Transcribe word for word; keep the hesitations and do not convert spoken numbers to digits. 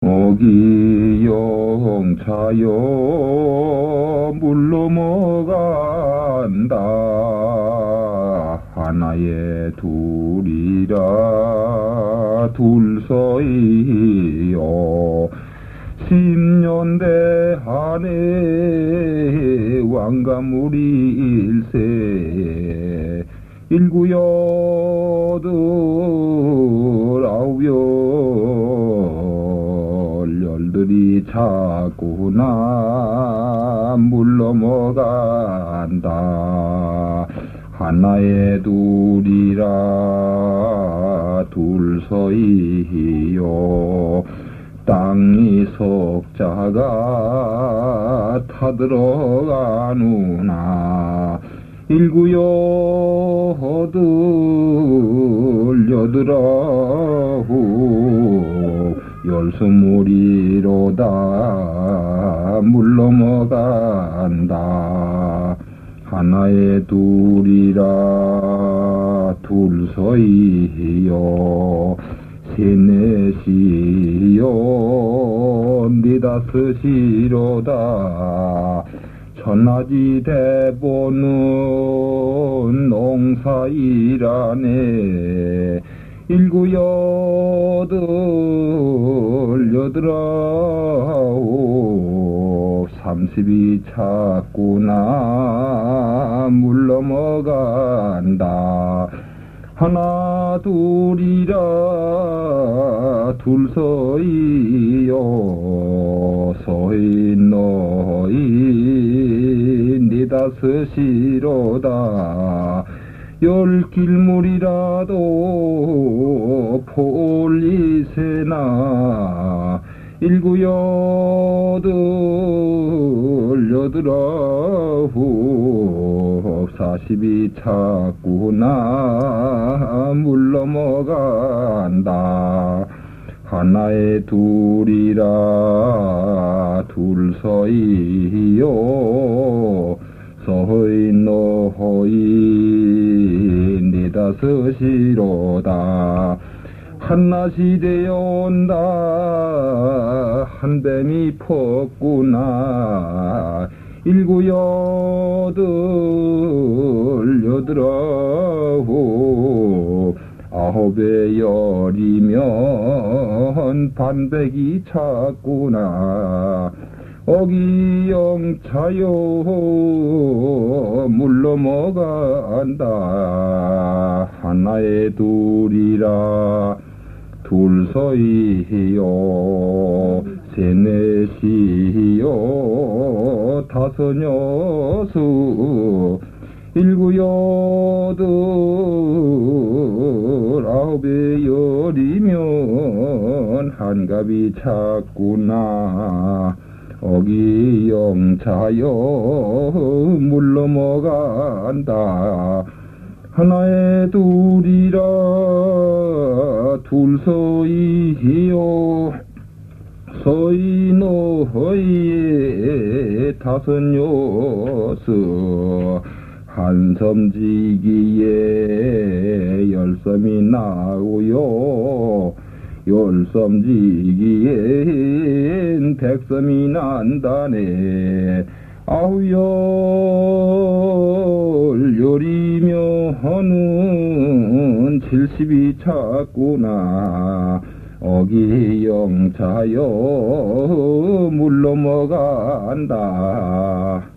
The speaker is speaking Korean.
어기 영차여 물 넘어간다. 하나에 둘이라 둘서이요 십년대 한해 왕가무리 일세 일구여덟 아홉열 열들이 자꾸나 물 넘어간다. 하나에 둘이라 둘서이요 땅이 석자가 타들어가누나. 일구여덟 여덟아홉 열스물이로다 물 넘어간다. 하나에 둘이라 둘서이요 셋넷이요 네다섯이로다. 천하지 대보는 농사일하네. 일구여덟 여덟아홉 삼십이 찾구나 물 넘어간다. 하나 둘이라 둘서이요 서인 너희 네다섯이로다. 열 길물이라도 폴리세나. 일구여덟 여덟아홉 사십이 찾구나 물 넘어간다. 하나에 둘이라 둘서이요 서인 너희 네다섯이로다. 한낮이 되어온다 한뱀이 펐구나. 일구여덟 여덟아홉 아홉에 열이면 반백이 찾구나. 어기영차요 물 넘어간다. 하나에 둘이라 둘서이요 셋넷이요 다섯 여섯 일구여덟 아홉에 열이면 한갑이 찾구나. 어기영차여 물 넘어간다. 하나에 둘이라 둘서이요 서이 너희에 다섯 여섯 한섬지기에 열섬이 나오요 열섬지기엔 백섬이 난다네. 아우열 열이면은 칠십이 찾구나. 어기영차여 물 넘어간다.